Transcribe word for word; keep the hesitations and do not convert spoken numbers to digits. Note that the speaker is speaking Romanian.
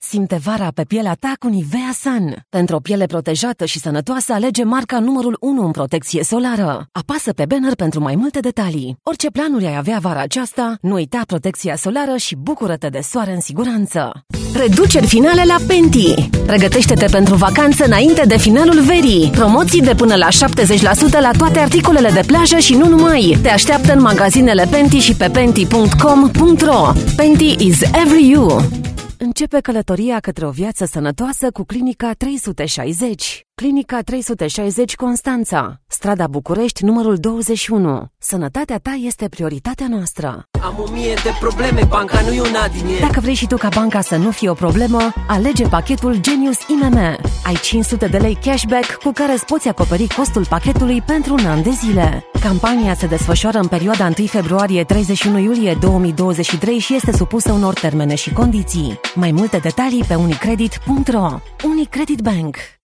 Simte vara pe pielea ta cu Nivea Sun. Pentru o piele protejată și sănătoasă, alege marca numărul unu în protecție solară. Apasă pe banner pentru mai multe detalii. Orice planuri ai avea vara aceasta, nu uita protecția solară și bucură-te de soare în siguranță. Reduceri finale la Penti. Pregătește-te pentru vacanță înainte de finalul verii. Promoții de până la șaptezeci la sută la toate articolele de plajă și nu numai. Te așteaptă în magazinele Penti și pe penti punct com punct ro. Penti is every you. Începe călătoria către o viață sănătoasă cu Clinica trei sute șaizeci. Clinica trei sute șaizeci Constanța, strada București, numărul douăzeci și unu. Sănătatea ta este prioritatea noastră. Am o mie de probleme, banca nu e una din ele. Dacă vrei și tu ca banca să nu fie o problemă, alege pachetul Genius I M M. Ai cinci sute de lei cashback cu care îți poți acoperi costul pachetului pentru un an de zile. Campania se desfășoară în perioada întâi februarie - treizeci și unu iulie două mii douăzeci și trei și este supusă unor termene și condiții. Mai multe detalii pe unicredit punct ro. Unicredit Bank.